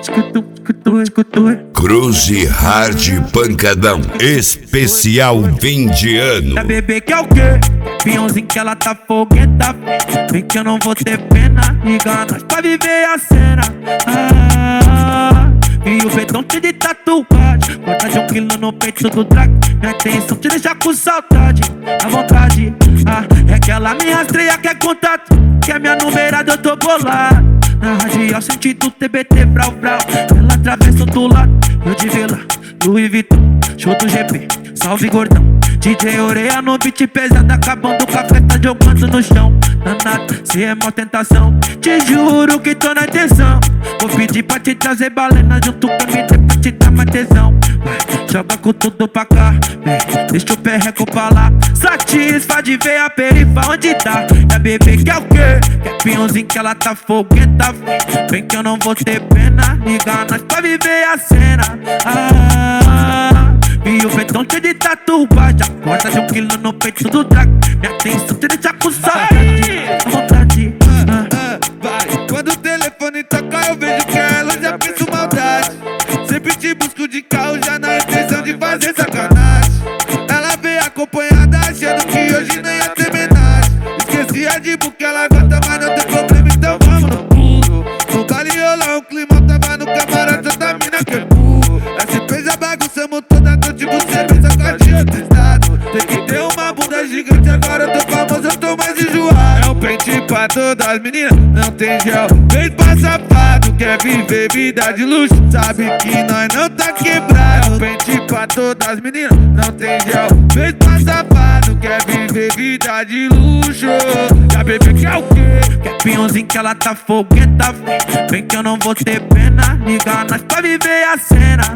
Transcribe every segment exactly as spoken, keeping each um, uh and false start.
Cruze Hard Pancadão especial fim de ano. Da bebê que é o quê? Pinhãozinho que ela tá fogueta. Vem que eu não vou ter pena. Liga nós pra viver a cena. Ah, e o betão cheio de tatuagem. Conta de um quilo no peito do drag. Minha atenção te deixa com saudade. À vontade. Ah, é que ela me rastreia, quer contato. Que é minha numerada, eu tô bolado. Na radial sentido T B T brau brau. Ela atravessa do lado, eu de Vila, Louis Vuitton, show do G P, salve gordão. D J Oreia no beat pesado, acabando o café, tá jogando no chão. Danado, cê é mó tentação, te juro que tô na intenção. Vou pedir pra te trazer balena junto com M D pra te dar mais tesão. Joga com tudo pra cá, vem, deixa o perreco pra lá. Satisfaz de ver a perifa onde tá. E a bebê que é o quê? Que é pinhãozinho que ela tá fogueta. Vem que eu não vou ter pena. Liga nós pra viver a cena. Ah, e o betão cheio de tatuagem. Acorda de um quilo no peito do drag. Minha atenção te deixa com saudade. À vontade. Ah, ah, vai. Quando o telefone toca eu vejo que ela já pensa maldade. Sempre te busco de carro já na intenção de fazer sacanagem. Ela veio acompanhada achando que hoje nem ia ter homenagem. Esqueci a de porque ela gosta, mas não tem problema, então vamos no pulo. No baile rolar um climão, tava no camarote, essa mina que é burro. Essa fez a bagunçamos toda noite, você pensa com a tia do estado. Tem que ter uma bunda gigante, agora eu tô famoso, eu tô mais enjoado. É um pente pra todas as meninas, não tem gel. Vem pra safado, quer viver vida de luxo, sabe que nós não tá quebrado. É um pente pra todas as meninas, não tem gel. Vem pra safado, quer viver vida de luxo. Já bebê que é o quê? Que é pinhãozinho que ela tá fogueta. Vem que eu não vou ter pena. Liga nós pra viver a cena.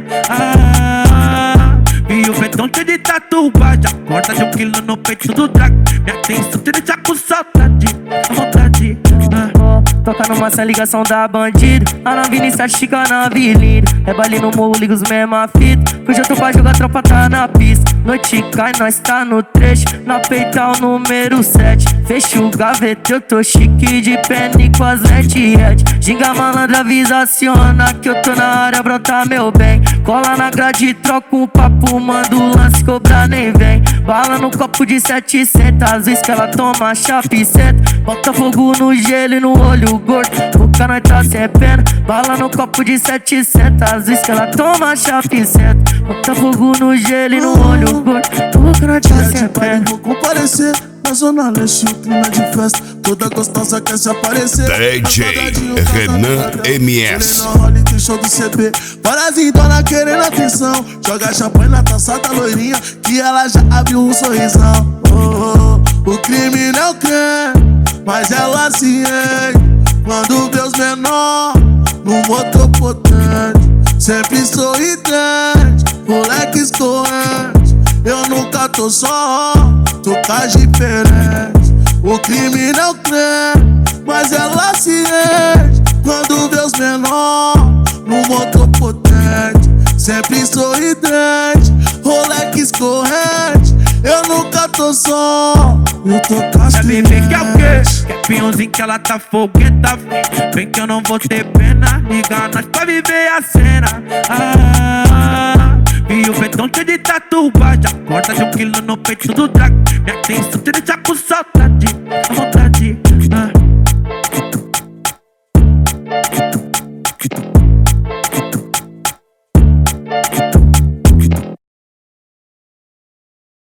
Ah, e o betão cheio de tatuagem. Acorda de um quilo no peito do drag. Minha atenção te deixa com saudade. À vontade. Ah. Toca numa sem ligação da bandido. A nave estica na avenida. É baile no morro, liga os mesma fita. Hoje eu tô pra jogar, tropa tá na pista. Noite cai, nós tá no trecho. Na peita o número sete. Fecha o gaveta, eu tô chique de pene com as lentes. Ginga malandra, avisa, aciona que eu tô na área, brota meu bem. Cola na grade, troca um papo, manda o lance, cobra nem vem. Bala no copo de setecentos, às vezes que ela toma chapiceta. Bota fogo no gelo e no olho gordo, o cana tá sem pena. Bala no copo de setecentos, às vezes que ela toma chapiceta. Bota fogo no gelo e no olho gordo, o cana tá sem pena. Vou comparecer na zona leste, o clima de festa. Toda gostosa quer se aparecer. D J Renan M S. Tem show do C B. Para as dona querendo atenção. Joga champanhe na taça da loirinha, que ela já abriu um sorrisão. Oh, oh, o crime não quer, mas ela se enche quando vê os menor no motor potente. Sempre sorridente, moleque escorrente. Eu nunca tô só, tô tá diferente. O crime não crê, mas ela se enche quando vê os menor no motor potente. Sempre sorridente, moleque escorrente. Eu nunca tô só, eu tô Já bebê que é o quê? castiante. Que é pinhãozinho que ela tá fogueta. Vem que eu não vou ter pena. Liga nós pra viver a cena. Ah, e o betão cheio de tatuagem. Acorda de um quilo no peito do drag. Minha atenção te deixa com saudade.